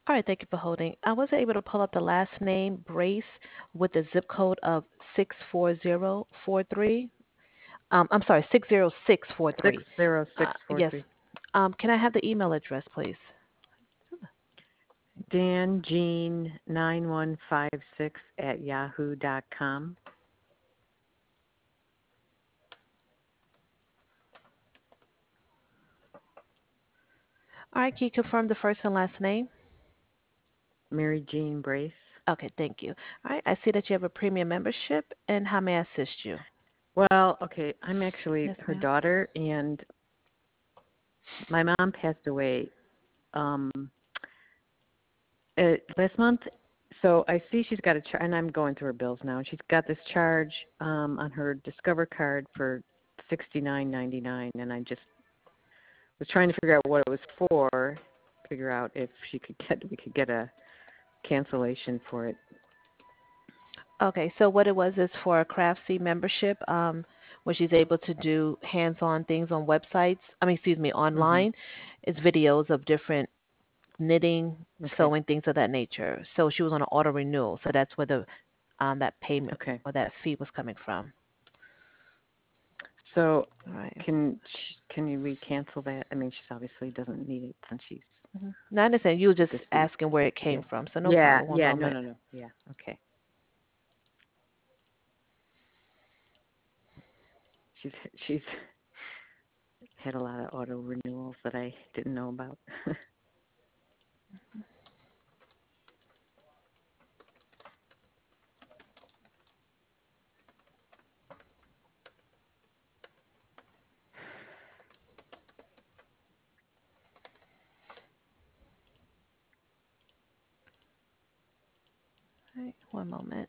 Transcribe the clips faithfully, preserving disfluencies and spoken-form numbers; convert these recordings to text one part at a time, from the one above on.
All right, thank you for holding. I wasn't able to pull up the last name, Brace, with the zip code of six four zero four three. Um, I'm sorry, six zero six four three. Uh, yes. six zero six four three. Um, can I have the email address, please? Dan Jean nine one five six at yahoo dot com. All right, can you confirm the first and last name? Mary Jean Brace. Okay, thank you. All right, I see that you have a premium membership, and how may I assist you? Well, okay, I'm actually Yes, her ma'am. daughter, and my mom passed away um, uh, last month. So I see she's got a charge, and I'm going through her bills now. She's got this charge um, on her Discover card for sixty nine ninety nine, and I just was trying to figure out what it was for. Figure out if she could get we could get a cancellation for it. Okay, so what it was is for a Craftsy membership, um, where she's able to do hands-on things on websites. I mean, excuse me, Mhm. online. It's videos of different knitting, Okay. sewing, things of that nature. So she was on an auto renewal, so that's where the um that payment Okay. or that fee was coming from. So All right. can sh- can you we cancel that? I mean, she obviously doesn't need it since she's Mm-hmm. Now I understand you were just deceased. asking where it Yeah. came from, so no Yeah. problem. One Yeah. No. moment. No. No. Yeah. Okay. She's she's had a lot of auto renewals that I didn't know about. All right, one moment.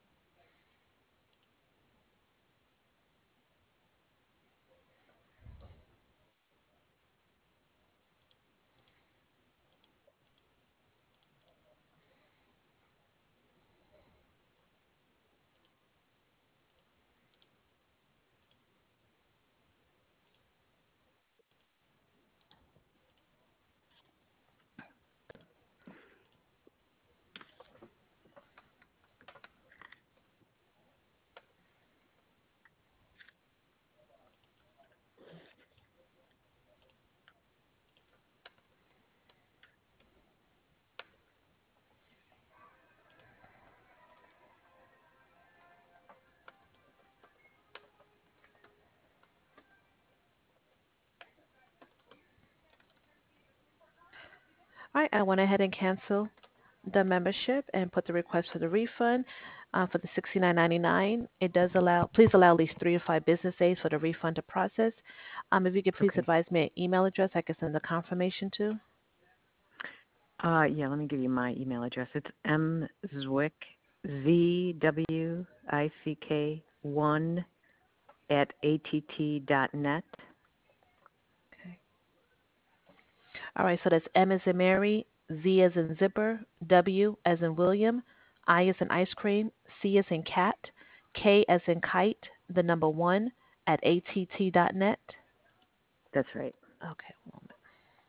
All right, I went ahead and canceled the membership and put the request for the refund uh, for the sixty-nine ninety-nine. It does allow, please allow at least three to five business days for the refund to process. Um, if you could please Okay. advise me an email address I can send the confirmation to. Uh, yeah. Let me give you my email address. It's m zwick z w i c k one at att dot net. Okay. All right, so that's M as in Mary, Z as in zipper, W as in William, I as in ice cream, C as in cat, K as in kite, the number one at A T T dot net. That's right. Okay, one moment.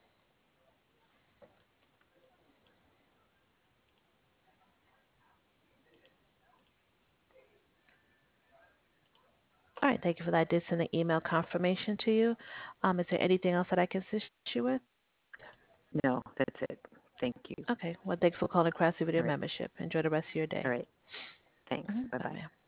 All right, thank you for that. I did send an email confirmation to you. Um, is there anything else that I can assist you with? No, that's it. Thank you. Okay, well, thanks for calling Craftsy All Video right. Membership. Enjoy the rest of your All day. right. Thanks. Hmm. Bye Bye, bye. ma'am.